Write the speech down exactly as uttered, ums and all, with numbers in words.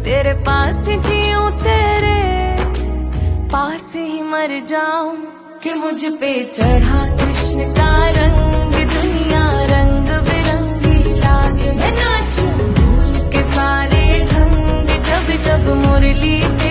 तेरे पास जीऊं, तेरे पास ही मर जाऊं, कि मुझ पे चढ़ा कृष्ण का रंग, दुनिया रंग बिरंगी लागे। मैं नाचूं भूल के सारे ढंग, जब जब मुरली